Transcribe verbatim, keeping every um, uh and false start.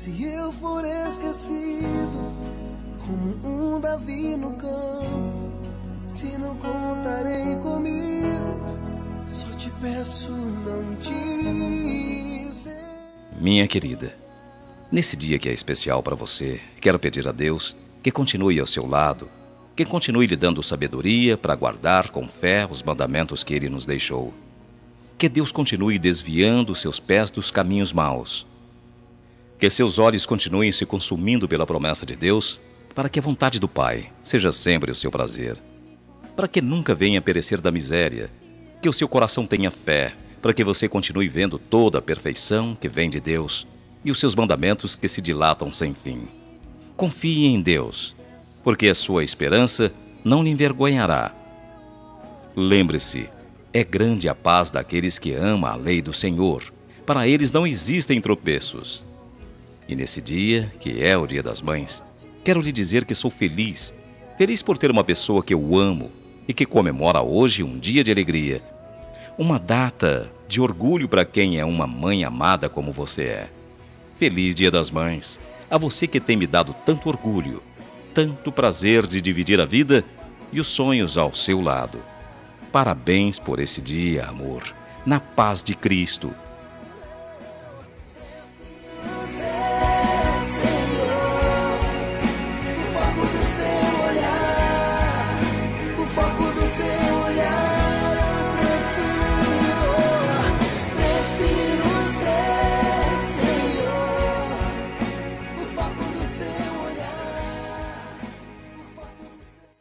Se eu for esquecido como um Davi no campo, se não contarei comigo, só te peço, não tire o seu... Minha querida, nesse dia que é especial para você, quero pedir a Deus que continue ao seu lado, que continue lhe dando sabedoria para guardar com fé os mandamentos que Ele nos deixou. Que Deus continue desviando seus pés dos caminhos maus. Que seus olhos continuem se consumindo pela promessa de Deus, para que a vontade do Pai seja sempre o seu prazer. Para que nunca venha perecer da miséria. Que o seu coração tenha fé, para que você continue vendo toda a perfeição que vem de Deus e os seus mandamentos que se dilatam sem fim. Confie em Deus, porque a sua esperança não lhe envergonhará. Lembre-se, é grande a paz daqueles que amam a lei do Senhor. Para eles não existem tropeços. E nesse dia, que é o Dia das Mães, quero lhe dizer que sou feliz, feliz por ter uma pessoa que eu amo e que comemora hoje um dia de alegria, uma data de orgulho para quem é uma mãe amada como você é. Feliz Dia das Mães, a você que tem me dado tanto orgulho, tanto prazer de dividir a vida e os sonhos ao seu lado. Parabéns por esse dia, amor, na paz de Cristo.